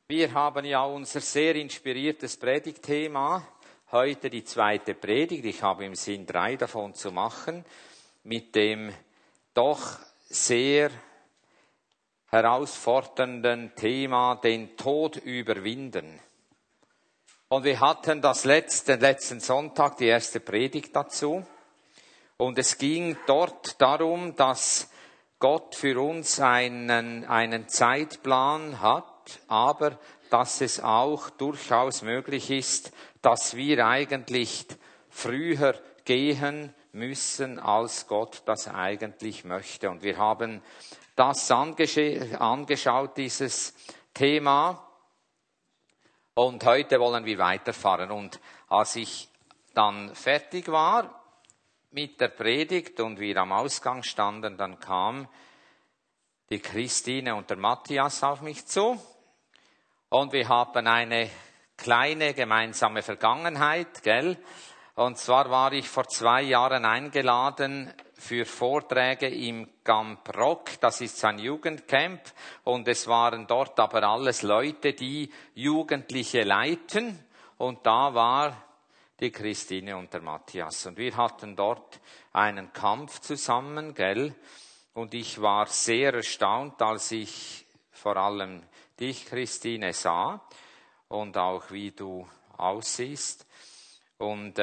Wir haben ja unser sehr inspiriertes Predigtthema. Heute die zweite Predigt. Ich habe im Sinn, 3 davon zu machen. Mit dem doch sehr herausfordernden Thema, den Tod überwinden. Und wir hatten den letzten Sonntag die erste Predigt dazu. Und es ging dort darum, dass Gott für uns einen Zeitplan hat, aber dass es auch durchaus möglich ist, dass wir eigentlich früher gehen müssen, als Gott das eigentlich möchte. Und wir haben das angeschaut, dieses Thema. Und heute wollen wir weiterfahren. Und als ich dann fertig war mit der Predigt und wir am Ausgang standen, dann kam die Christine und der Matthias auf mich zu. Und wir haben eine kleine gemeinsame Vergangenheit, gell? Und zwar war ich vor 2 Jahren eingeladen für Vorträge im Camp Rock. Das ist ein Jugendcamp. Und es waren dort aber alles Leute, die Jugendliche leiten. Und da war die Christine und der Matthias. Und wir hatten dort einen Kampf zusammen, gell? Und ich war sehr erstaunt, als ich vor allem dich, Christine, sah und auch wie du aussiehst. Und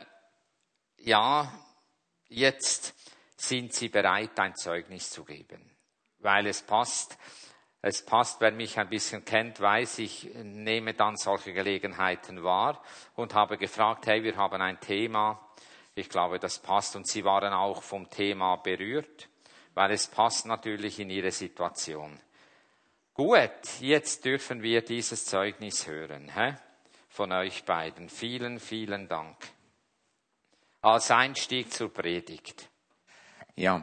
jetzt sind sie bereit, ein Zeugnis zu geben, weil es passt. Es passt, wer mich ein bisschen kennt, weiß, ich nehme dann solche Gelegenheiten wahr und habe gefragt, hey, wir haben ein Thema, ich glaube, das passt. Und sie waren auch vom Thema berührt, weil es passt natürlich in ihre Situation. Gut, jetzt dürfen wir dieses Zeugnis hören, von euch beiden. Vielen, vielen Dank. Als Einstieg zur Predigt. Ja,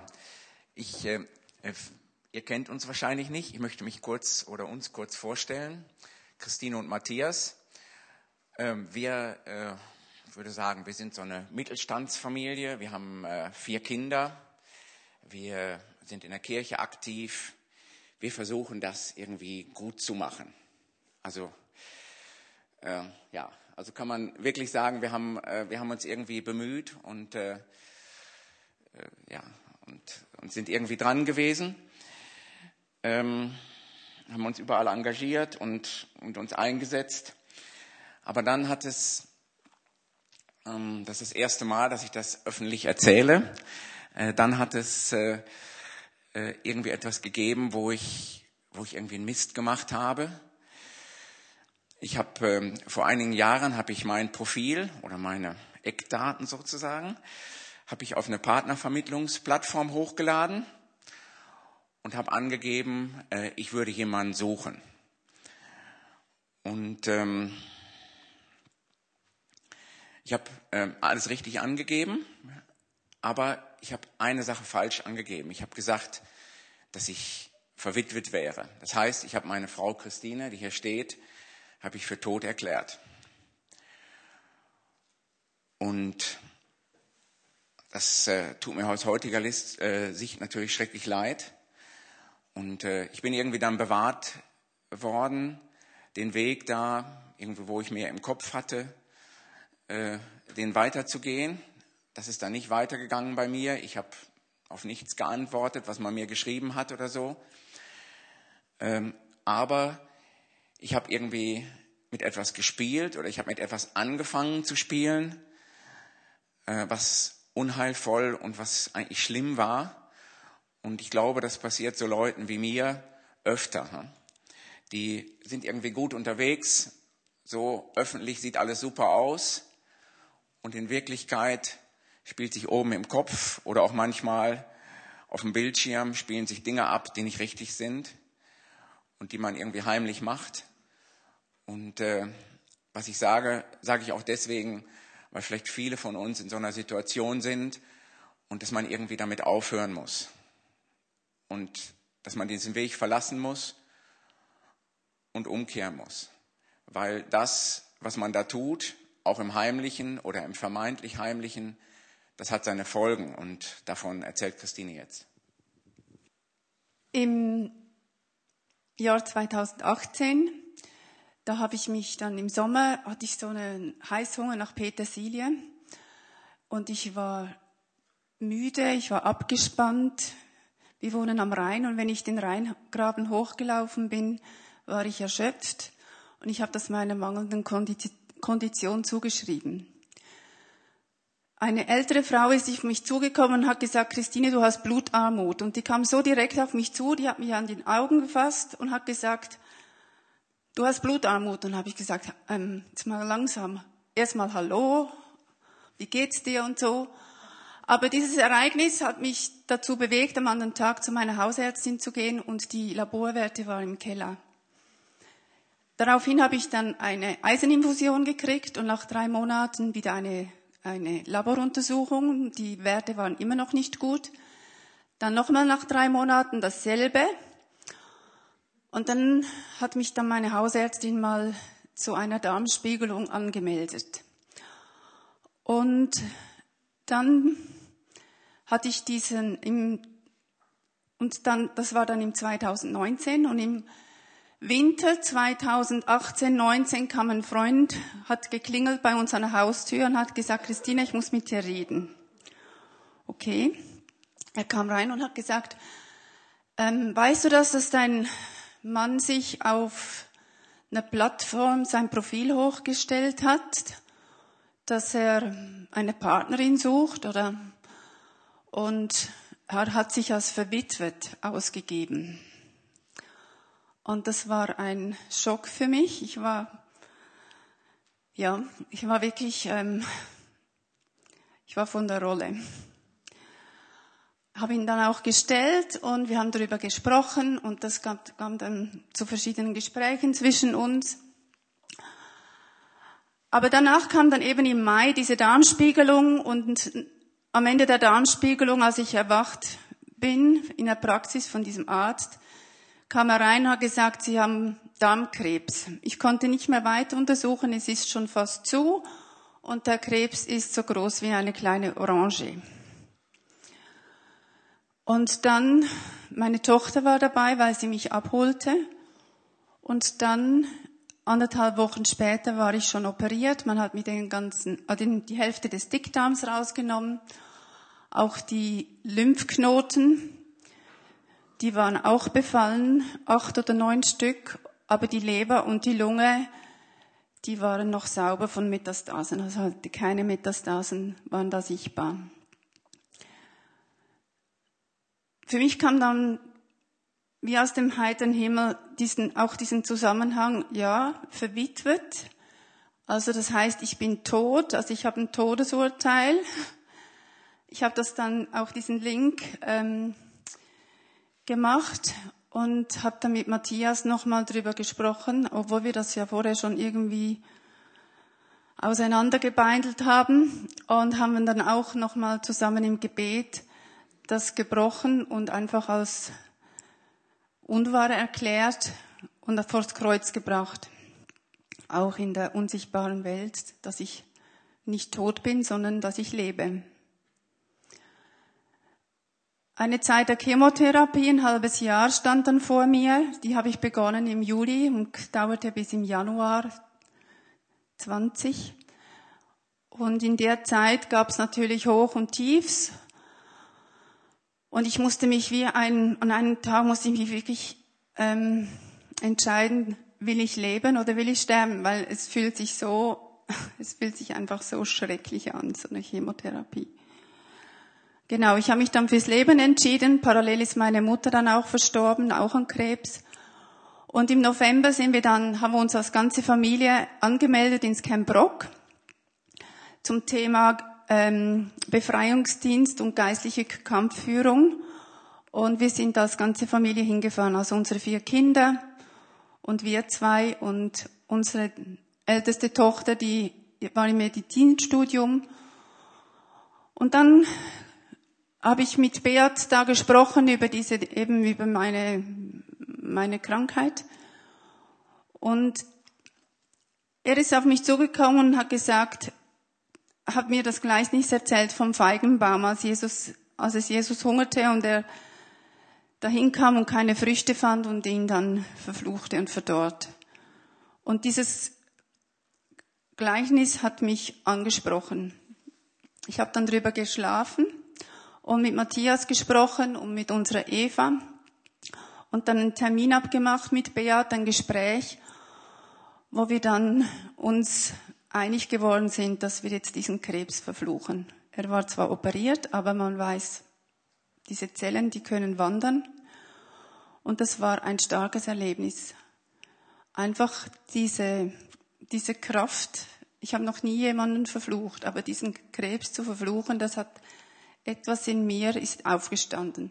ihr kennt uns wahrscheinlich nicht. Ich möchte mich uns kurz vorstellen. Christine und Matthias. Ich würde sagen, wir sind so eine Mittelstandsfamilie. Wir haben 4 Kinder. Wir sind in der Kirche aktiv. Wir versuchen, das irgendwie gut zu machen. Also kann man wirklich sagen, wir haben uns irgendwie bemüht und sind irgendwie dran gewesen. Haben uns überall engagiert und uns eingesetzt. Aber dann hat es, das ist das erste Mal, dass ich das öffentlich erzähle, dann hat es irgendwie etwas gegeben, wo ich irgendwie einen Mist gemacht habe. Ich habe vor einigen Jahren mein Profil oder meine Eckdaten sozusagen habe ich auf eine Partnervermittlungsplattform hochgeladen und habe angegeben, ich würde jemanden suchen. Und ich habe alles richtig angegeben, aber ich habe eine Sache falsch angegeben. Ich habe gesagt, dass ich verwitwet wäre. Das heißt, ich habe meine Frau Christine, die hier steht, habe ich für tot erklärt. Und das tut mir aus heutiger Sicht natürlich schrecklich leid. Und ich bin irgendwie dann bewahrt worden, den Weg da, irgendwo wo ich mehr im Kopf hatte, den weiterzugehen. Das ist dann nicht weitergegangen bei mir. Ich habe auf nichts geantwortet, was man mir geschrieben hat oder so. Aber ich habe irgendwie mit etwas gespielt oder ich habe mit etwas angefangen zu spielen, was unheilvoll und was eigentlich schlimm war. Und ich glaube, das passiert so Leuten wie mir öfter. Die sind irgendwie gut unterwegs, so öffentlich sieht alles super aus und in Wirklichkeit spielt sich oben im Kopf oder auch manchmal auf dem Bildschirm spielen sich Dinge ab, die nicht richtig sind und die man irgendwie heimlich macht. Und was ich sage ich auch deswegen, weil vielleicht viele von uns in so einer Situation sind und dass man irgendwie damit aufhören muss. Und dass man diesen Weg verlassen muss und umkehren muss. Weil das, was man da tut, auch im Heimlichen oder im vermeintlich Heimlichen, das hat seine Folgen. Und davon erzählt Christine jetzt. Im Jahr 2018 Da habe ich mich dann im Sommer, hatte ich so einen Heißhunger nach Petersilie und ich war müde, ich war abgespannt. Wir wohnen am Rhein und wenn ich den Rheingraben hochgelaufen bin, war ich erschöpft und ich habe das meiner mangelnden Kondition zugeschrieben. Eine ältere Frau ist auf mich zugekommen und hat gesagt, Christine, du hast Blutarmut. Und die kam so direkt auf mich zu, die hat mich an den Augen gefasst und hat gesagt, du hast Blutarmut. Und habe ich gesagt, jetzt mal langsam, erstmal hallo, wie geht's dir und so. Aber dieses Ereignis hat mich dazu bewegt, am anderen Tag zu meiner Hausärztin zu gehen und die Laborwerte waren im Keller. Daraufhin habe ich dann eine Eiseninfusion gekriegt und nach 3 Monaten wieder eine Laboruntersuchung. Die Werte waren immer noch nicht gut. Dann nochmal nach 3 Monaten dasselbe. Und dann hat mich dann meine Hausärztin mal zu einer Darmspiegelung angemeldet. Und dann hatte ich das war dann im 2019 und im Winter 2018/19 kam ein Freund, hat geklingelt bei uns an der Haustür und hat gesagt, Christine, ich muss mit dir reden. Okay. Er kam rein und hat gesagt, weißt du, dass dein Mann sich auf einer Plattform sein Profil hochgestellt hat, dass er eine Partnerin sucht, oder? Und er hat sich als verwitwet ausgegeben. Und das war ein Schock für mich. Ich war wirklich, ich war von der Rolle. Habe ihn dann auch gestellt und wir haben darüber gesprochen und das kam dann zu verschiedenen Gesprächen zwischen uns. Aber danach kam dann eben im Mai diese Darmspiegelung und am Ende der Darmspiegelung, als ich erwacht bin in der Praxis von diesem Arzt, kam er rein und hat gesagt, Sie haben Darmkrebs. Ich konnte nicht mehr weiter untersuchen, es ist schon fast zu und der Krebs ist so groß wie eine kleine Orange. Und dann, meine Tochter war dabei, weil sie mich abholte und dann 1,5 Wochen später war ich schon operiert. Man hat mir die Hälfte des Dickdarms rausgenommen, auch die Lymphknoten. Die waren auch befallen, 8 oder 9 Stück, aber die Leber und die Lunge, die waren noch sauber von Metastasen, also keine Metastasen waren da sichtbar. Für mich kam dann wie aus dem heiteren Himmel diesen Zusammenhang, ja, verwitwet, also das heißt, ich bin tot, also ich habe ein Todesurteil. Ich habe das dann auch diesen Link gemacht und habe dann mit Matthias nochmal drüber gesprochen, obwohl wir das ja vorher schon irgendwie auseinandergebeindelt haben und haben dann auch nochmal zusammen im Gebet das gebrochen und einfach als unwahr erklärt und vors Kreuz gebracht. Auch in der unsichtbaren Welt, dass ich nicht tot bin, sondern dass ich lebe. Eine Zeit der Chemotherapie, ein halbes Jahr stand dann vor mir. Die habe ich begonnen im Juli und dauerte bis im Januar 20. Und in der Zeit gab es natürlich Hoch und Tiefs. Und ich musste mich an einem Tag musste ich mich wirklich entscheiden, will ich leben oder will ich sterben? Weil es fühlt sich einfach so schrecklich an, so eine Chemotherapie. Genau, ich habe mich dann fürs Leben entschieden. Parallel ist meine Mutter dann auch verstorben, auch an Krebs. Und im November haben wir uns als ganze Familie angemeldet ins Camp Rock zum Thema Befreiungsdienst und geistliche Kampfführung. Und wir sind als ganze Familie hingefahren, also unsere 4 Kinder und wir 2 und unsere älteste Tochter, die war im Medizinstudium. Und dann habe ich mit Beat da gesprochen über meine Krankheit. Und er ist auf mich zugekommen und hat gesagt, hat mir das Gleichnis erzählt vom Feigenbaum, als es Jesus hungerte und er dahin kam und keine Früchte fand und ihn dann verfluchte und verdorrt. Und dieses Gleichnis hat mich angesprochen. Ich habe dann drüber geschlafen und mit Matthias gesprochen und mit unserer Eva und dann einen Termin abgemacht mit Beat, ein Gespräch, wo wir dann uns einig geworden sind, dass wir jetzt diesen Krebs verfluchen. Er war zwar operiert, aber man weiß, diese Zellen, die können wandern. Und das war ein starkes Erlebnis. Einfach diese Kraft. Ich habe noch nie jemanden verflucht, aber diesen Krebs zu verfluchen, das hat etwas in mir, ist aufgestanden.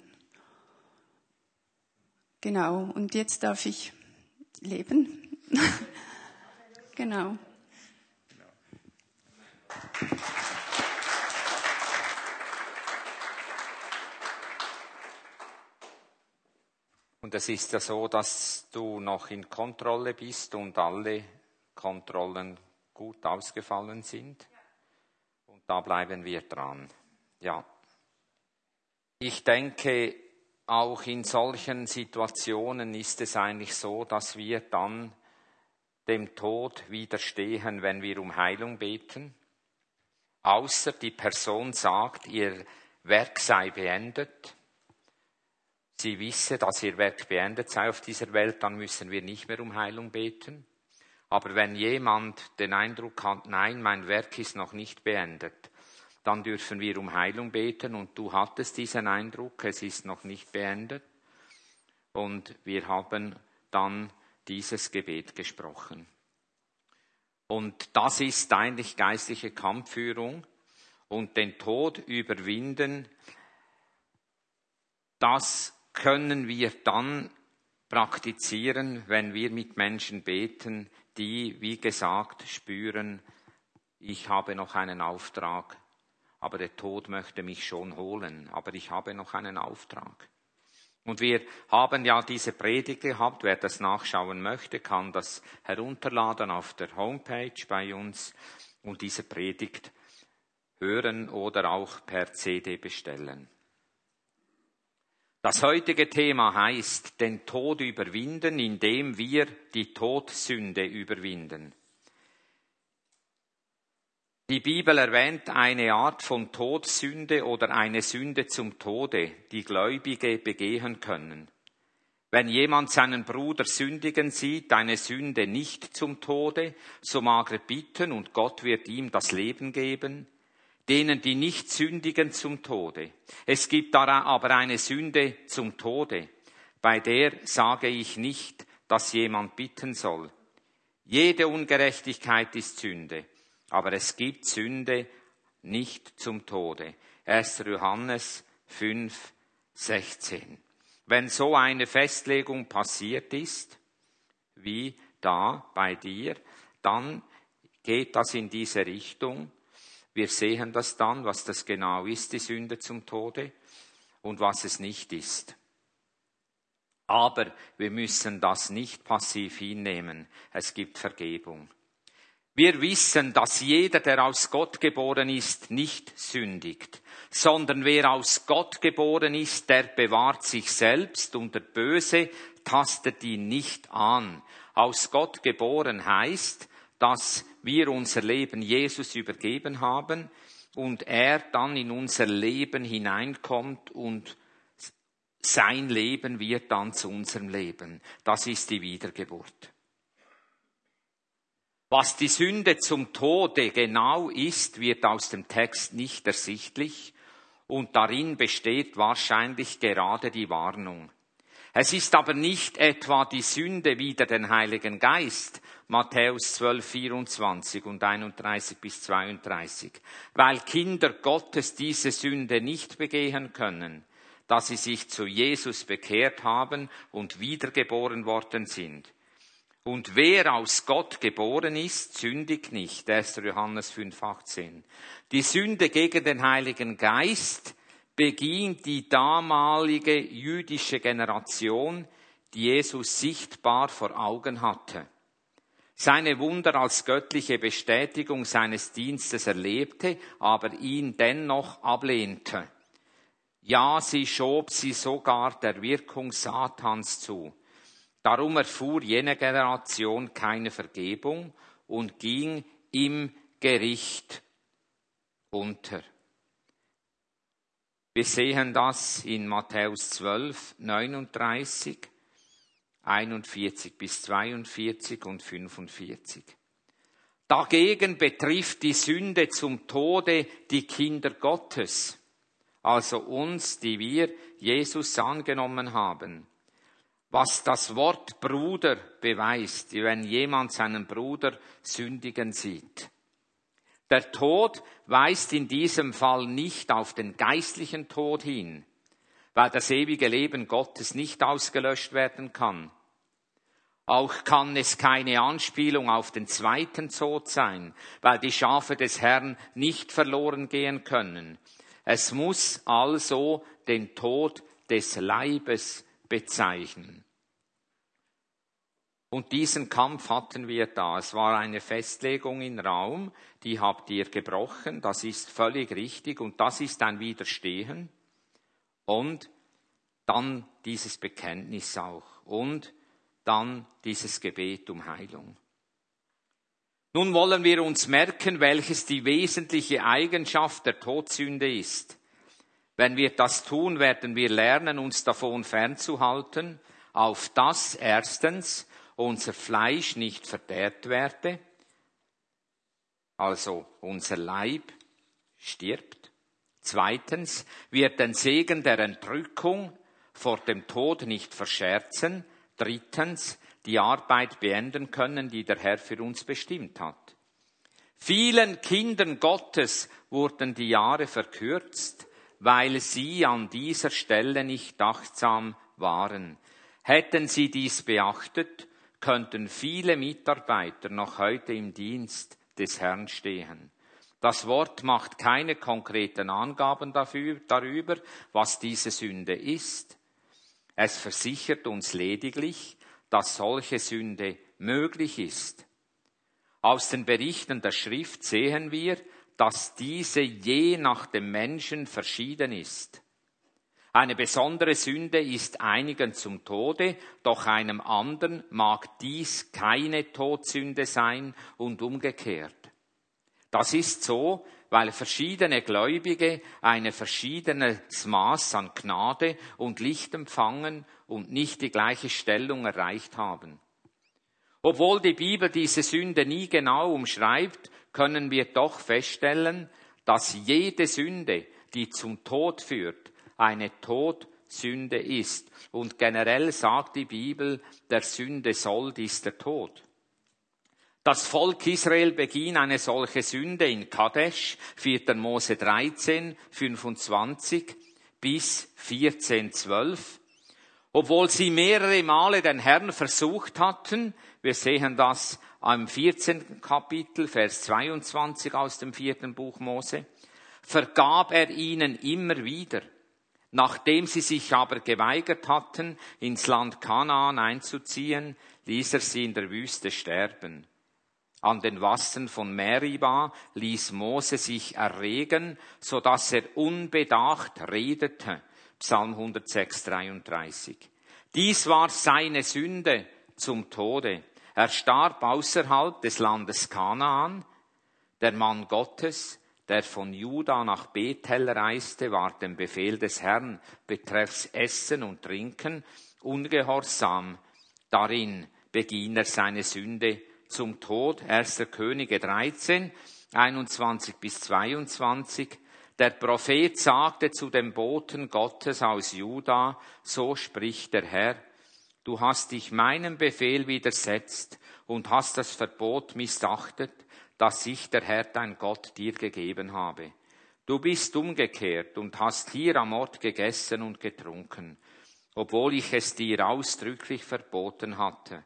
Genau, und jetzt darf ich leben. Genau. Und es ist ja so, dass du noch in Kontrolle bist und alle Kontrollen gut ausgefallen sind. Und da bleiben wir dran. Ja. Ich denke, auch in solchen Situationen ist es eigentlich so, dass wir dann dem Tod widerstehen, wenn wir um Heilung beten. Außer die Person sagt, ihr Werk sei beendet. Sie wisse, dass ihr Werk beendet sei auf dieser Welt, dann müssen wir nicht mehr um Heilung beten. Aber wenn jemand den Eindruck hat, nein, mein Werk ist noch nicht beendet, dann dürfen wir um Heilung beten und du hattest diesen Eindruck, es ist noch nicht beendet. Und wir haben dann dieses Gebet gesprochen. Und das ist eigentlich geistliche Kampfführung und den Tod überwinden, das können wir dann praktizieren, wenn wir mit Menschen beten, die, wie gesagt, spüren, ich habe noch einen Auftrag, aber der Tod möchte mich schon holen, aber ich habe noch einen Auftrag. Und wir haben ja diese Predigt gehabt, wer das nachschauen möchte, kann das herunterladen auf der Homepage bei uns und diese Predigt hören oder auch per CD bestellen. Das heutige Thema heißt, den Tod überwinden, indem wir die Todsünde überwinden. Die Bibel erwähnt eine Art von Todsünde oder eine Sünde zum Tode, die Gläubige begehen können. Wenn jemand seinen Bruder sündigen sieht, eine Sünde nicht zum Tode, so mag er bitten und Gott wird ihm das Leben geben. Denen, die nicht sündigen, zum Tode. Es gibt aber eine Sünde zum Tode, bei der sage ich nicht, dass jemand bitten soll. Jede Ungerechtigkeit ist Sünde, aber es gibt Sünde nicht zum Tode. 1. Johannes 5, 16. Wenn so eine Festlegung passiert ist, wie da bei dir, dann geht das in diese Richtung. Wir sehen das dann, was das genau ist, die Sünde zum Tode, und was es nicht ist. Aber wir müssen das nicht passiv hinnehmen. Es gibt Vergebung. Wir wissen, dass jeder, der aus Gott geboren ist, nicht sündigt, sondern wer aus Gott geboren ist, der bewahrt sich selbst und der Böse tastet ihn nicht an. Aus Gott geboren heißt, dass wir unser Leben Jesus übergeben haben und er dann in unser Leben hineinkommt und sein Leben wird dann zu unserem Leben. Das ist die Wiedergeburt. Was die Sünde zum Tode genau ist, wird aus dem Text nicht ersichtlich und darin besteht wahrscheinlich gerade die Warnung. Es ist aber nicht etwa die Sünde wider den Heiligen Geist, Matthäus 12, 24 und 31 bis 32, weil Kinder Gottes diese Sünde nicht begehen können, dass sie sich zu Jesus bekehrt haben und wiedergeboren worden sind. Und wer aus Gott geboren ist, sündigt nicht, 1. Johannes 5, 18. Die Sünde gegen den Heiligen Geist beging die damalige jüdische Generation, die Jesus sichtbar vor Augen hatte. Seine Wunder als göttliche Bestätigung seines Dienstes erlebte, aber ihn dennoch ablehnte. Ja, sie schob sie sogar der Wirkung Satans zu. Darum erfuhr jene Generation keine Vergebung und ging im Gericht unter. Wir sehen das in Matthäus 12, 39, 41 bis 42 und 45. Dagegen betrifft die Sünde zum Tode die Kinder Gottes, also uns, die wir Jesus angenommen haben. Was das Wort Bruder beweist, wenn jemand seinen Bruder sündigen sieht. Der Tod weist in diesem Fall nicht auf den geistlichen Tod hin, weil das ewige Leben Gottes nicht ausgelöscht werden kann. Auch kann es keine Anspielung auf den zweiten Tod sein, weil die Schafe des Herrn nicht verloren gehen können. Es muss also den Tod des Leibes bezeichnen. Und diesen Kampf hatten wir da. Es war eine Festlegung im Raum, die habt ihr gebrochen, das ist völlig richtig und das ist ein Widerstehen. Und dann dieses Bekenntnis auch und dann dieses Gebet um Heilung. Nun wollen wir uns merken, welches die wesentliche Eigenschaft der Todsünde ist. Wenn wir das tun, werden wir lernen, uns davon fernzuhalten, auf dass erstens unser Fleisch nicht verderbt werde, also unser Leib stirbt. Zweitens, wir den Segen der Entrückung vor dem Tod nicht verscherzen. Drittens, die Arbeit beenden können, die der Herr für uns bestimmt hat. Vielen Kindern Gottes wurden die Jahre verkürzt, weil sie an dieser Stelle nicht achtsam waren. Hätten sie dies beachtet, könnten viele Mitarbeiter noch heute im Dienst des Herrn stehen. Das Wort macht keine konkreten Angaben darüber, was diese Sünde ist. Es versichert uns lediglich, dass solche Sünde möglich ist. Aus den Berichten der Schrift sehen wir, dass diese je nach dem Menschen verschieden ist. Eine besondere Sünde ist einigen zum Tode, doch einem anderen mag dies keine Todsünde sein und umgekehrt. Das ist so, weil verschiedene Gläubige ein verschiedenes Maß an Gnade und Licht empfangen und nicht die gleiche Stellung erreicht haben. Obwohl die Bibel diese Sünde nie genau umschreibt, können wir doch feststellen, dass jede Sünde, die zum Tod führt, eine Todsünde ist. Und generell sagt die Bibel, der Sünde Sold ist der Tod. Das Volk Israel beging eine solche Sünde in Kadesh, 4. Mose 13, 25 bis 14, 12. Obwohl sie mehrere Male den Herrn versucht hatten, wir sehen das am 14. Kapitel, Vers 22 aus dem 4. Buch Mose, vergab er ihnen immer wieder. Nachdem sie sich aber geweigert hatten, ins Land Kanaan einzuziehen, ließ er sie in der Wüste sterben. An den Wassern von Meriba ließ Mose sich erregen, so dass er unbedacht redete. Psalm 106, 33. Dies war seine Sünde zum Tode. Er starb außerhalb des Landes Kanaan. Der Mann Gottes, der von Juda nach Bethel reiste, war dem Befehl des Herrn betreffs Essen und Trinken ungehorsam. Darin beging er seine Sünde zum Tod. 1. Könige 13, 21 bis 22. Der Prophet sagte zu dem Boten Gottes aus Juda, so spricht der Herr, du hast dich meinem Befehl widersetzt und hast das Verbot missachtet, das ich, der Herr, dein Gott, dir gegeben habe. Du bist umgekehrt und hast hier am Ort gegessen und getrunken, obwohl ich es dir ausdrücklich verboten hatte.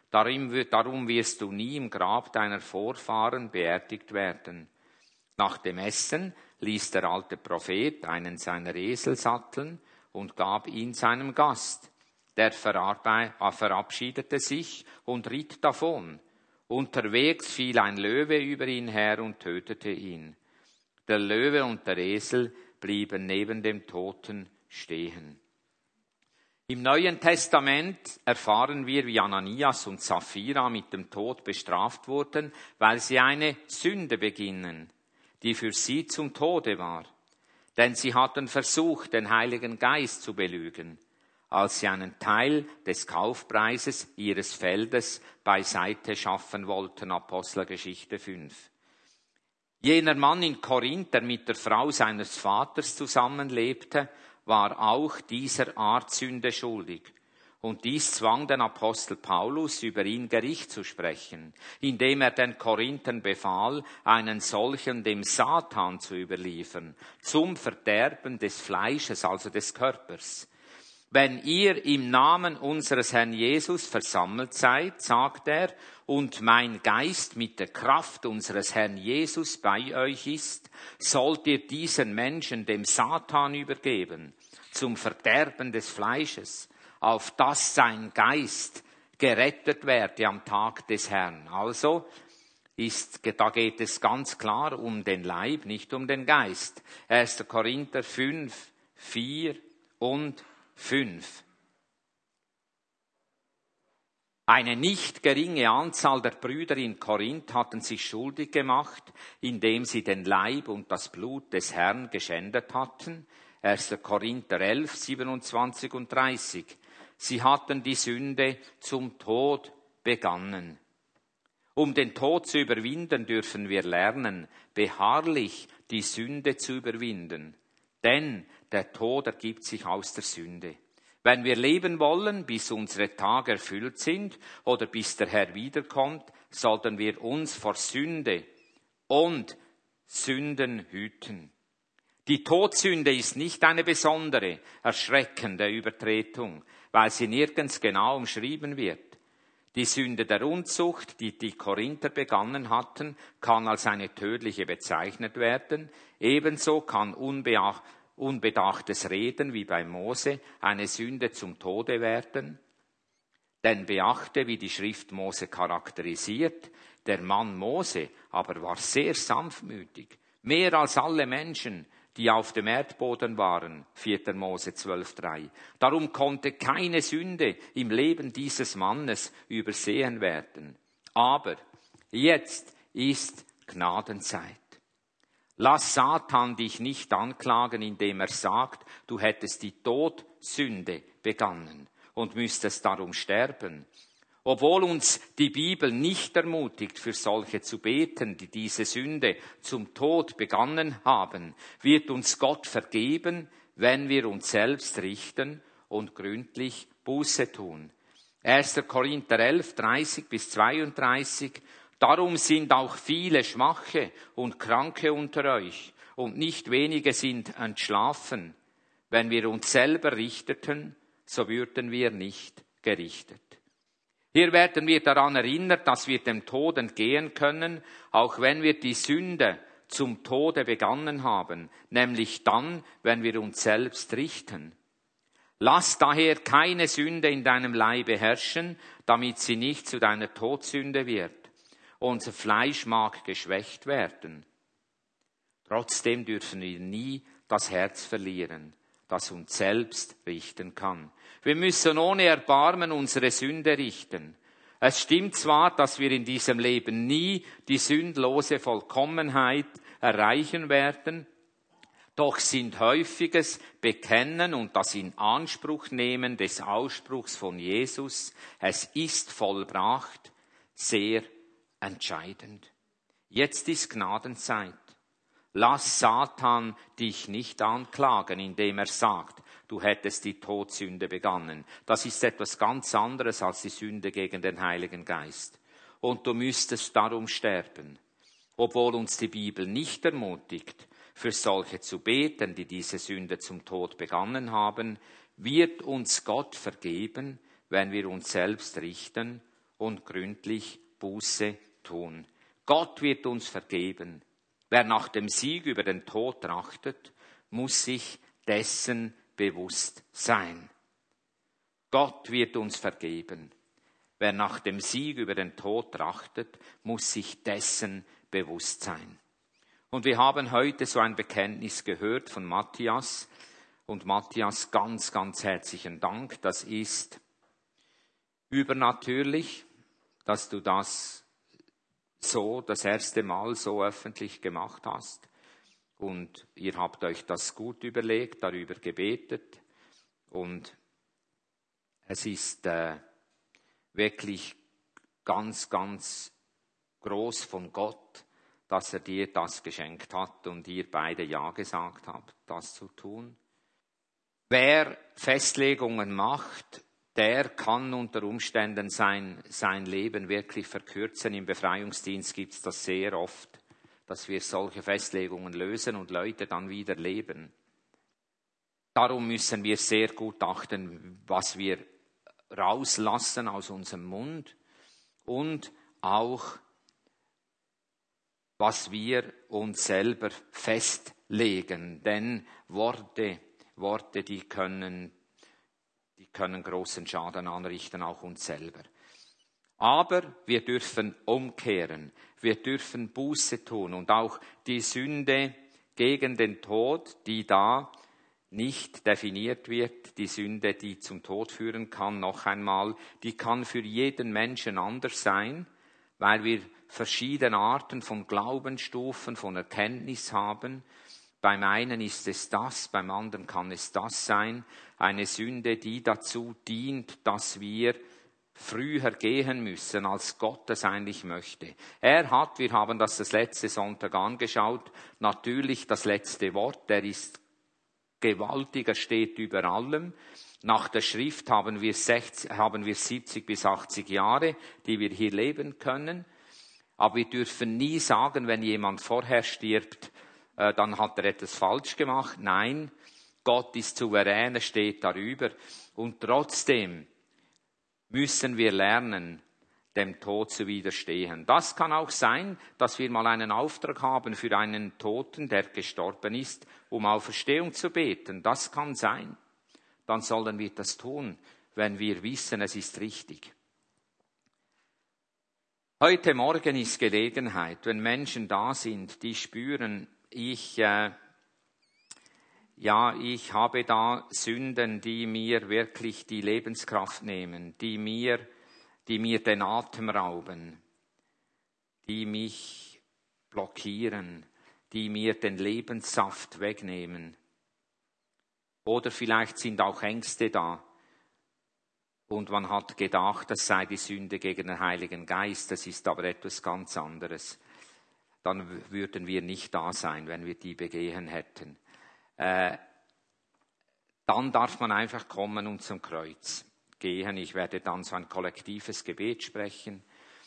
Darum wirst du nie im Grab deiner Vorfahren beerdigt werden. Nach dem Essen ließ der alte Prophet einen seiner Esel satteln und gab ihn seinem Gast. Der verabschiedete sich und ritt davon. Unterwegs fiel ein Löwe über ihn her und tötete ihn. Der Löwe und der Esel blieben neben dem Toten stehen. Im Neuen Testament erfahren wir, wie Ananias und Sapphira mit dem Tod bestraft wurden, weil sie eine Sünde begingen, die für sie zum Tode war. Denn sie hatten versucht, den Heiligen Geist zu belügen, als sie einen Teil des Kaufpreises ihres Feldes beiseite schaffen wollten. Apostelgeschichte 5. Jener Mann in Korinth, der mit der Frau seines Vaters zusammenlebte, war auch dieser Art Sünde schuldig. Und dies zwang den Apostel Paulus, über ihn Gericht zu sprechen, indem er den Korinthern befahl, einen solchen dem Satan zu überliefern, zum Verderben des Fleisches, also des Körpers. Wenn ihr im Namen unseres Herrn Jesus versammelt seid, sagt er, und mein Geist mit der Kraft unseres Herrn Jesus bei euch ist, sollt ihr diesen Menschen dem Satan übergeben, zum Verderben des Fleisches, auf dass sein Geist gerettet werde am Tag des Herrn. Also da geht es ganz klar um den Leib, nicht um den Geist. 1. Korinther 5, 4 und 5. Eine nicht geringe Anzahl der Brüder in Korinth hatten sich schuldig gemacht, indem sie den Leib und das Blut des Herrn geschändet hatten. 1. Korinther 11, 27 und 30. Sie hatten die Sünde zum Tod begangen. Um den Tod zu überwinden, dürfen wir lernen, beharrlich die Sünde zu überwinden. Denn der Tod ergibt sich aus der Sünde. Wenn wir leben wollen, bis unsere Tage erfüllt sind oder bis der Herr wiederkommt, sollten wir uns vor Sünde und Sünden hüten. Die Todsünde ist nicht eine besondere, erschreckende Übertretung, weil sie nirgends genau umschrieben wird. Die Sünde der Unzucht, die die Korinther begangen hatten, kann als eine tödliche bezeichnet werden. Ebenso kann unbedachtes Reden wie bei Mose eine Sünde zum Tode werden. Denn beachte, wie die Schrift Mose charakterisiert. Der Mann Mose aber war sehr sanftmütig, mehr als alle Menschen, die auf dem Erdboden waren. 4. Mose 12,3. Darum konnte keine Sünde im Leben dieses Mannes übersehen werden. Aber jetzt ist Gnadenzeit. Lass Satan dich nicht anklagen, indem er sagt, du hättest die Todsünde begangen und müsstest darum sterben. Obwohl uns die Bibel nicht ermutigt, für solche zu beten, die diese Sünde zum Tod begangen haben, wird uns Gott vergeben, wenn wir uns selbst richten und gründlich Buße tun. 1. Korinther 11, 30 bis 32. Darum sind auch viele Schwache und Kranke unter euch, und nicht wenige sind entschlafen. Wenn wir uns selber richteten, so würden wir nicht gerichtet. Hier werden wir daran erinnert, dass wir dem Tod entgehen können, auch wenn wir die Sünde zum Tode begangen haben, nämlich dann, wenn wir uns selbst richten. Lass daher keine Sünde in deinem Leibe herrschen, damit sie nicht zu deiner Todsünde wird. Unser Fleisch mag geschwächt werden. Trotzdem dürfen wir nie das Herz verlieren, das uns selbst richten kann. Wir müssen ohne Erbarmen unsere Sünde richten. Es stimmt zwar, dass wir in diesem Leben nie die sündlose Vollkommenheit erreichen werden, doch sind häufiges Bekennen und das Inanspruchnehmen des Ausspruchs von Jesus, es ist vollbracht, sehr entscheidend. Jetzt ist Gnadenzeit. Lass Satan dich nicht anklagen, indem er sagt, du hättest die Todsünde begangen. Das ist etwas ganz anderes als die Sünde gegen den Heiligen Geist. Und du müsstest darum sterben. Obwohl uns die Bibel nicht ermutigt, für solche zu beten, die diese Sünde zum Tod begangen haben, wird uns Gott vergeben, wenn wir uns selbst richten und gründlich Buße tun. Gott wird uns vergeben. Wer nach dem Sieg über den Tod trachtet, muss sich dessen bewusst sein. Gott wird uns vergeben. Wer nach dem Sieg über den Tod trachtet, muss sich dessen bewusst sein. Und wir haben heute so ein Bekenntnis gehört von Matthias. und Matthias, ganz, ganz herzlichen Dank. Das ist übernatürlich, dass du das so das erste Mal so öffentlich gemacht hast. Und ihr habt euch das gut überlegt, darüber gebetet. Und es ist wirklich ganz, ganz groß von Gott, dass er dir das geschenkt hat und ihr beide Ja gesagt habt, das zu tun. Wer Festlegungen macht, der kann unter Umständen sein Leben wirklich verkürzen. Im Befreiungsdienst gibt es das sehr oft, dass wir solche Festlegungen lösen und Leute dann wieder leben. Darum müssen wir sehr gut achten, was wir rauslassen aus unserem Mund und auch, was wir uns selber festlegen. Denn Worte, die können großen Schaden anrichten, auch uns selber. Aber wir dürfen umkehren, wir dürfen Buße tun und auch die Sünde gegen den Tod, die da nicht definiert wird, die Sünde, die zum Tod führen kann, noch einmal, die kann für jeden Menschen anders sein, weil wir verschiedene Arten von Glaubensstufen, von Erkenntnis haben. Beim einen ist es das, beim anderen kann es das sein. Eine Sünde, die dazu dient, dass wir früher gehen müssen, als Gott es eigentlich möchte. Wir haben das letzte Sonntag angeschaut, natürlich das letzte Wort, der ist gewaltig, er steht über allem. Nach der Schrift haben wir 70 bis 80 Jahre, die wir hier leben können. Aber wir dürfen nie sagen, wenn jemand vorher stirbt, dann hat er etwas falsch gemacht. Nein, Gott ist souverän, er steht darüber. Und trotzdem müssen wir lernen, dem Tod zu widerstehen. Das kann auch sein, dass wir mal einen Auftrag haben für einen Toten, der gestorben ist, um Auferstehung zu beten. Das kann sein. Dann sollen wir das tun, wenn wir wissen, es ist richtig. Heute Morgen ist Gelegenheit, wenn Menschen da sind, die spüren, ich habe da Sünden, die mir wirklich die Lebenskraft nehmen, die mir den Atem rauben, die mich blockieren, die mir den Lebenssaft wegnehmen. Oder vielleicht sind auch Ängste da. Und man hat gedacht, das sei die Sünde gegen den Heiligen Geist, das ist aber etwas ganz anderes. Dann würden wir nicht da sein, wenn wir die begehen hätten. Dann darf man einfach kommen und zum Kreuz gehen. Ich werde dann so ein kollektives Gebet sprechen.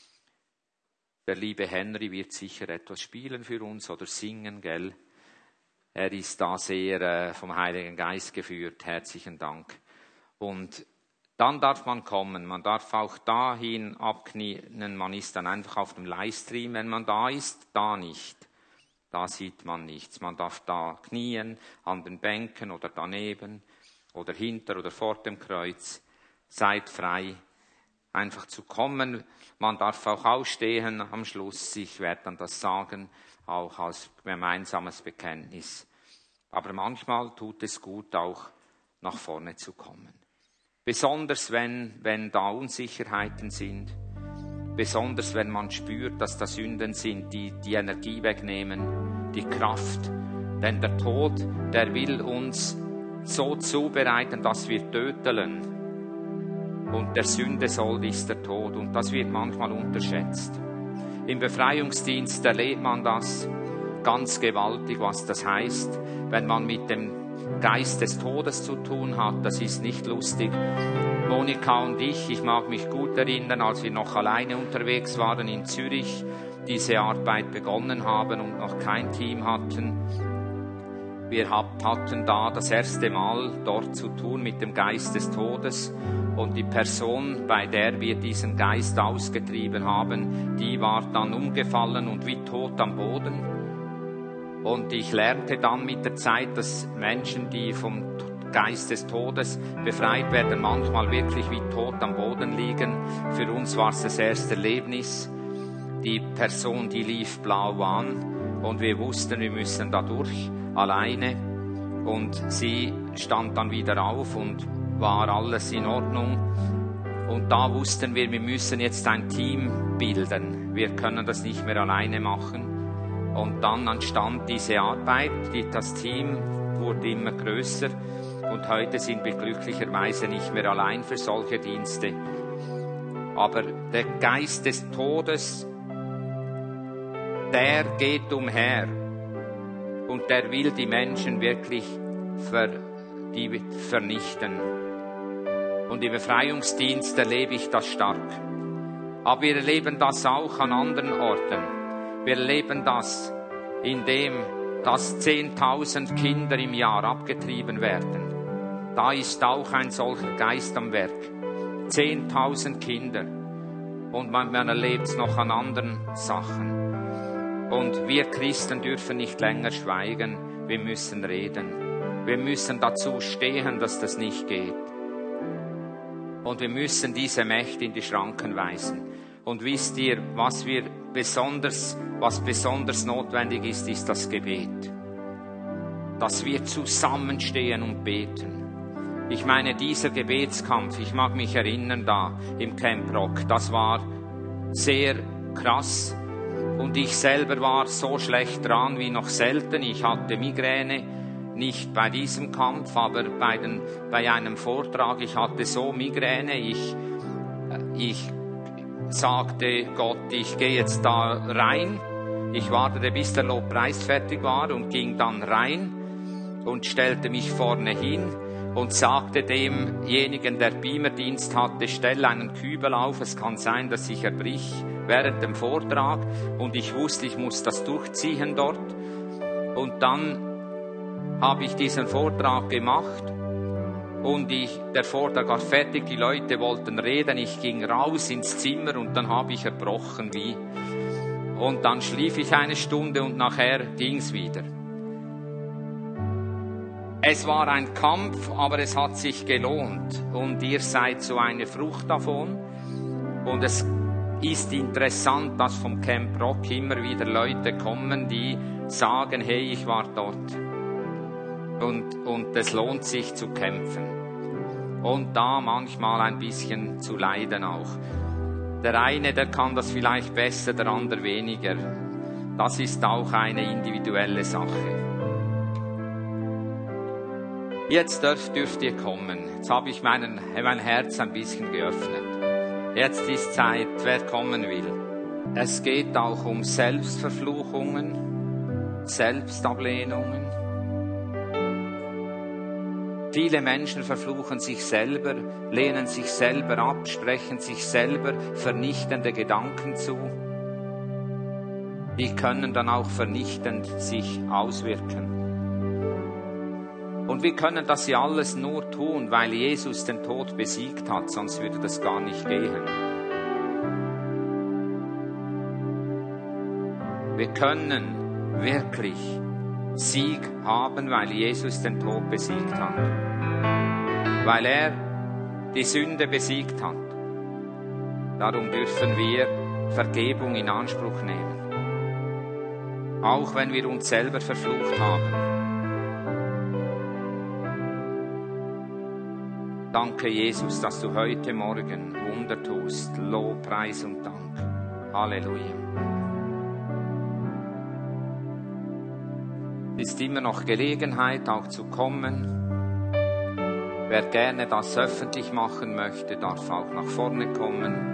Der liebe Henry wird sicher etwas spielen für uns oder singen, gell? Er ist da sehr vom Heiligen Geist geführt. Herzlichen Dank. Und dann darf man kommen. Man darf auch dahin abknien. Man ist dann einfach auf dem Livestream, wenn man da ist, da nicht. Da sieht man nichts. Man darf da knien, an den Bänken oder daneben oder hinter oder vor dem Kreuz. Seid frei, einfach zu kommen. Man darf auch ausstehen am Schluss. Ich werde dann das sagen, auch als gemeinsames Bekenntnis. Aber manchmal tut es gut, auch nach vorne zu kommen. Besonders wenn da Unsicherheiten sind. Besonders wenn man spürt, dass da Sünden sind, die die Energie wegnehmen, die Kraft. Denn der Tod, der will uns so zubereiten, dass wir töteln. Und der Sünde Sold ist der Tod. Und das wird manchmal unterschätzt. Im Befreiungsdienst erlebt man das ganz gewaltig, was das heißt, wenn man mit dem Geist des Todes zu tun hat. Das ist nicht lustig. Monika und ich mag mich gut erinnern, als wir noch alleine unterwegs waren in Zürich, diese Arbeit begonnen haben und noch kein Team hatten. Wir hatten da das erste Mal dort zu tun mit dem Geist des Todes. Und die Person, bei der wir diesen Geist ausgetrieben haben, die war dann umgefallen und wie tot am Boden. Und ich lernte dann mit der Zeit, dass Menschen, die vom Geist des Todes befreit werden, manchmal wirklich wie tot am Boden liegen. Für uns war es das erste Erlebnis. Die Person, die lief blau an und wir wussten, wir müssen da durch, alleine. Und sie stand dann wieder auf und war alles in Ordnung. Und da wussten wir müssen jetzt ein Team bilden. Wir können das nicht mehr alleine machen. Und dann entstand diese Arbeit, das Team wurde immer größer. Und heute sind wir glücklicherweise nicht mehr allein für solche Dienste. Aber der Geist des Todes, der geht umher. Und der will die Menschen wirklich vernichten. Und im Befreiungsdienst erlebe ich das stark. Aber wir erleben das auch an anderen Orten. Wir erleben das, indem dass 10.000 Kinder im Jahr abgetrieben werden. Da ist auch ein solcher Geist am Werk. 10.000 Kinder. Und man erlebt es noch an anderen Sachen. Und wir Christen dürfen nicht länger schweigen. Wir müssen reden. Wir müssen dazu stehen, dass das nicht geht. Und wir müssen diese Mächte in die Schranken weisen. Und wisst ihr, was besonders notwendig ist, ist das Gebet. Dass wir zusammenstehen und beten. Ich meine, dieser Gebetskampf, ich mag mich erinnern da im Camp Rock, das war sehr krass. Und ich selber war so schlecht dran wie noch selten. Ich hatte Migräne, nicht bei diesem Kampf, aber bei einem Vortrag. Ich hatte so Migräne. Ich sagte Gott, ich gehe jetzt da rein. Ich wartete, bis der Lobpreis fertig war und ging dann rein und stellte mich vorne hin und sagte demjenigen, der Beamerdienst hatte, stell einen Kübel auf, es kann sein, dass ich erbrich während dem Vortrag. Und ich wusste, ich muss das durchziehen dort. Und dann habe ich diesen Vortrag gemacht und der Vortrag war fertig, die Leute wollten reden, ich ging raus ins Zimmer und dann habe ich erbrochen wie. Und dann schlief ich eine Stunde und nachher ging's wieder. Es war ein Kampf, aber es hat sich gelohnt und ihr seid so eine Frucht davon. Und es ist interessant, dass vom Camp Rock immer wieder Leute kommen, die sagen, hey, ich war dort. Und es lohnt sich zu kämpfen. Und da manchmal ein bisschen zu leiden auch. Der eine, der kann das vielleicht besser, der andere weniger. Das ist auch eine individuelle Sache. Jetzt dürft ihr kommen. Jetzt habe ich mein Herz ein bisschen geöffnet. Jetzt ist Zeit, wer kommen will. Es geht auch um Selbstverfluchungen, Selbstablehnungen. Viele Menschen verfluchen sich selber, lehnen sich selber ab, sprechen sich selber vernichtende Gedanken zu. Die können dann auch vernichtend sich auswirken. Und wir können das ja alles nur tun, weil Jesus den Tod besiegt hat, sonst würde das gar nicht gehen. Wir können wirklich Sieg haben, weil Jesus den Tod besiegt hat. Weil er die Sünde besiegt hat. Darum dürfen wir Vergebung in Anspruch nehmen. Auch wenn wir uns selber verflucht haben. Danke, Jesus, dass du heute Morgen Wunder tust. Lob, Preis und Dank. Halleluja. Es ist immer noch Gelegenheit, auch zu kommen. Wer gerne das öffentlich machen möchte, darf auch nach vorne kommen.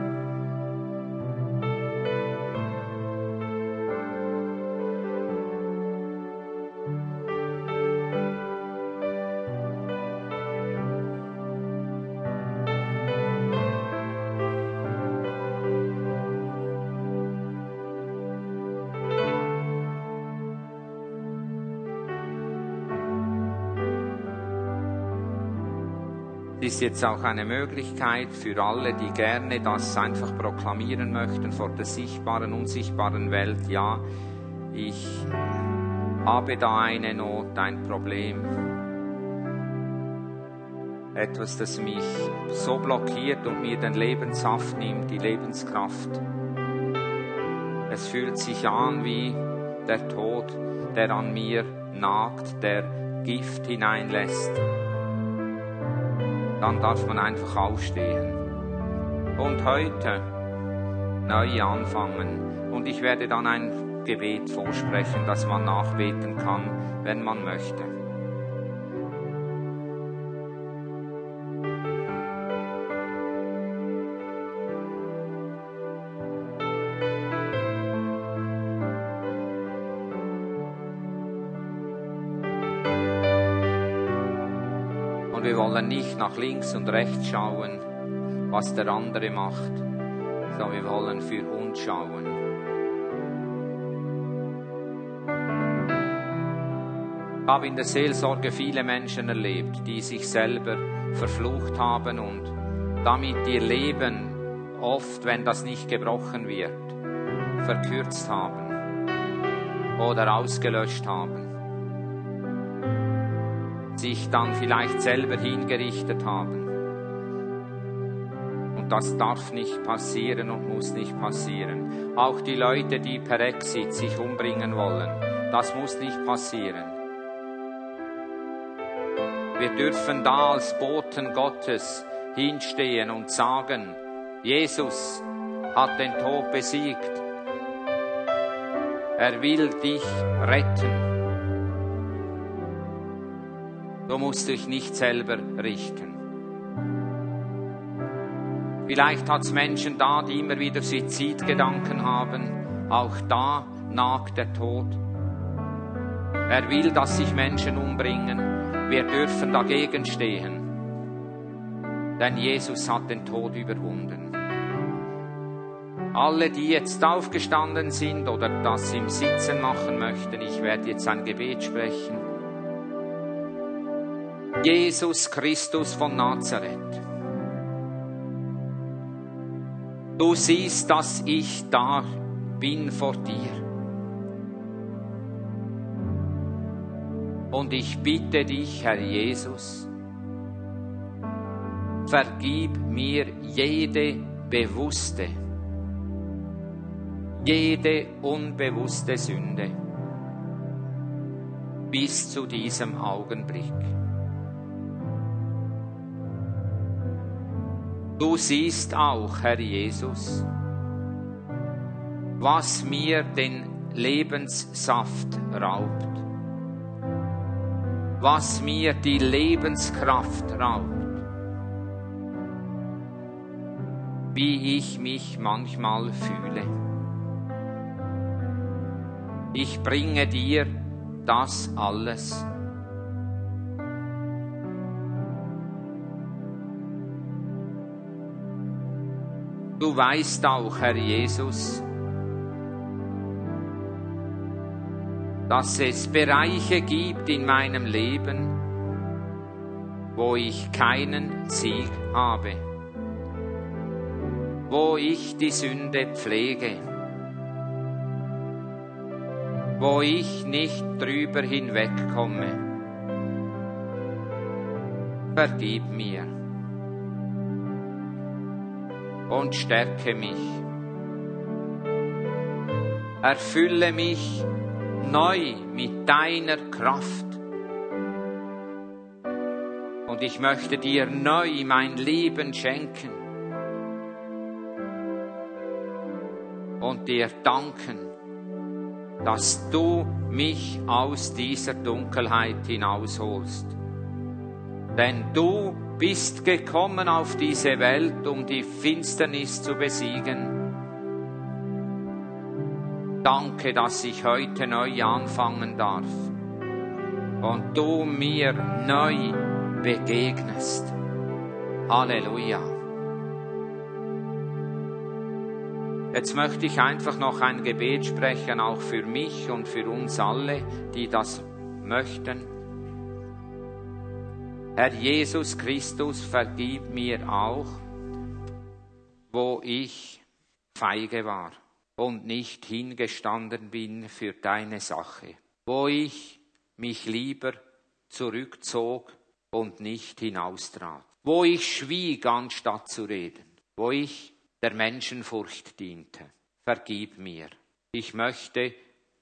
Ist jetzt auch eine Möglichkeit für alle, die gerne das einfach proklamieren möchten vor der sichtbaren, unsichtbaren Welt. Ja, ich habe da eine Not, ein Problem. Etwas, das mich so blockiert und mir den Lebenssaft nimmt, die Lebenskraft. Es fühlt sich an wie der Tod, der an mir nagt, der Gift hineinlässt, dann darf man einfach aufstehen und heute neu anfangen. Und ich werde dann ein Gebet vorsprechen, das man nachbeten kann, wenn man möchte. Und wir wollen nicht nach links und rechts schauen, was der andere macht, sondern wir wollen für uns schauen. Ich habe in der Seelsorge viele Menschen erlebt, die sich selber verflucht haben und damit ihr Leben oft, wenn das nicht gebrochen wird, verkürzt haben oder ausgelöscht haben. Sich dann vielleicht selber hingerichtet haben. Und das darf nicht passieren und muss nicht passieren. Auch die Leute, die per Exit sich umbringen wollen, das muss nicht passieren. Wir dürfen da als Boten Gottes hinstehen und sagen, Jesus hat den Tod besiegt. Er will dich retten. Du musst dich nicht selber richten. Vielleicht hat es Menschen da, die immer wieder Suizidgedanken haben. Auch da nagt der Tod. Er will, dass sich Menschen umbringen. Wir dürfen dagegen stehen. Denn Jesus hat den Tod überwunden. Alle, die jetzt aufgestanden sind oder das im Sitzen machen möchten, ich werde jetzt ein Gebet sprechen. Jesus Christus von Nazareth. Du siehst, dass ich da bin vor dir. Und ich bitte dich, Herr Jesus, vergib mir jede bewusste, jede unbewusste Sünde bis zu diesem Augenblick. Du siehst auch, Herr Jesus, was mir den Lebenssaft raubt, was mir die Lebenskraft raubt, wie ich mich manchmal fühle. Ich bringe dir das alles. Du weißt auch, Herr Jesus, dass es Bereiche gibt in meinem Leben, wo ich keinen Sieg habe, wo ich die Sünde pflege, wo ich nicht drüber hinwegkomme. Vergib mir und stärke mich. Erfülle mich neu mit deiner Kraft. Und ich möchte dir neu mein Leben schenken und dir danken, dass du mich aus dieser Dunkelheit hinausholst. Denn du bist gekommen auf diese Welt, um die Finsternis zu besiegen. Danke, dass ich heute neu anfangen darf und du mir neu begegnest. Halleluja. Jetzt möchte ich einfach noch ein Gebet sprechen, auch für mich und für uns alle, die das möchten. Herr Jesus Christus, vergib mir auch, wo ich feige war und nicht hingestanden bin für deine Sache, wo ich mich lieber zurückzog und nicht hinaustrat, wo ich schwieg, anstatt zu reden, wo ich der Menschenfurcht diente. Vergib mir. Ich möchte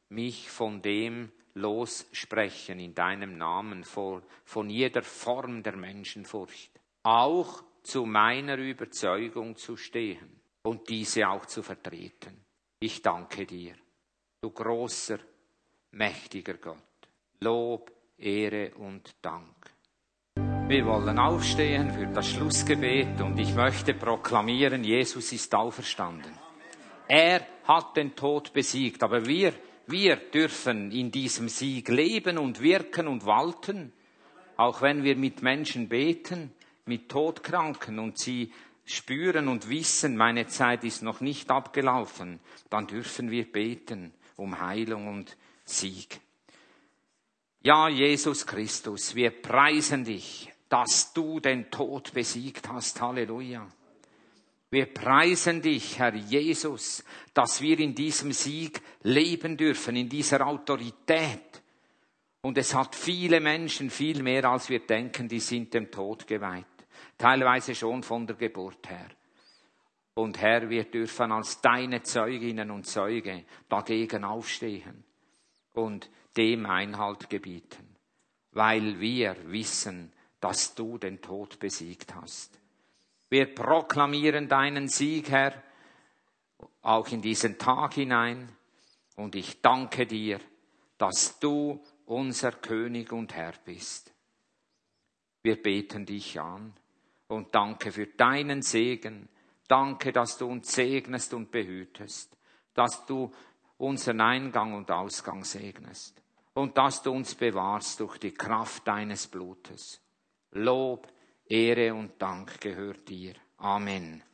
mich von dem lossprechen in deinem Namen, von jeder Form der Menschenfurcht, auch zu meiner Überzeugung zu stehen und diese auch zu vertreten. Ich danke dir, du großer, mächtiger Gott. Lob, Ehre und Dank. Wir wollen aufstehen für das Schlussgebet und ich möchte proklamieren, Jesus ist auferstanden. Er hat den Tod besiegt, aber wir dürfen in diesem Sieg leben und wirken und walten, auch wenn wir mit Menschen beten, mit Todkranken und sie spüren und wissen, meine Zeit ist noch nicht abgelaufen, dann dürfen wir beten um Heilung und Sieg. Ja, Jesus Christus, wir preisen dich, dass du den Tod besiegt hast. Halleluja. Wir preisen dich, Herr Jesus, dass wir in diesem Sieg leben dürfen, in dieser Autorität. Und es hat viele Menschen, viel mehr als wir denken, die sind dem Tod geweiht. Teilweise schon von der Geburt her. Und Herr, wir dürfen als deine Zeuginnen und Zeuge dagegen aufstehen und dem Einhalt gebieten, weil wir wissen, dass du den Tod besiegt hast. Wir proklamieren deinen Sieg, Herr, auch in diesen Tag hinein. Und ich danke dir, dass du unser König und Herr bist. Wir beten dich an und danke für deinen Segen. Danke, dass du uns segnest und behütest, dass du unseren Eingang und Ausgang segnest und dass du uns bewahrst durch die Kraft deines Blutes. Lob, Ehre und Dank gehört dir. Amen.